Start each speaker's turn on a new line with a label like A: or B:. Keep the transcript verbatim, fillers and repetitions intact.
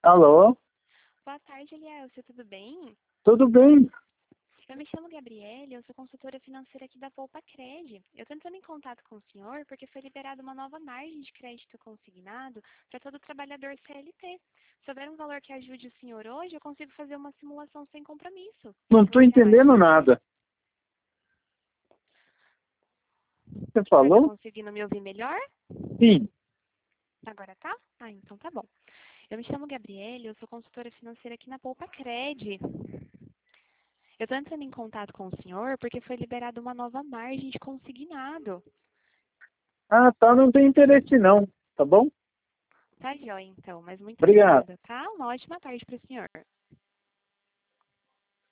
A: Alô?
B: Boa tarde, Elielcio, tudo bem?
A: Tudo bem?
B: Eu me chamo Gabriele, eu sou consultora financeira aqui da Poupa Cred. Eu estou entrando em contato com o senhor porque foi liberada uma nova margem de crédito consignado para todo trabalhador C L T. Se houver um valor que ajude o senhor hoje, eu consigo fazer uma simulação sem compromisso. O
A: Não
B: que
A: estou
B: você
A: entendendo
B: acha?
A: nada. Você
B: O senhor está
A: falou?
B: conseguindo me ouvir melhor?
A: Sim.
B: Agora tá? Ah, então tá bom. Eu me chamo Gabriele, eu sou consultora financeira aqui na Poupa Cred. Eu estou entrando em contato com o senhor porque foi liberada uma nova margem de consignado.
A: Ah, tá. Não tem interesse não. Tá bom?
B: Tá joia, então. Mas muito
A: Obrigado.
B: obrigada, tá? Uma ótima tarde para o senhor.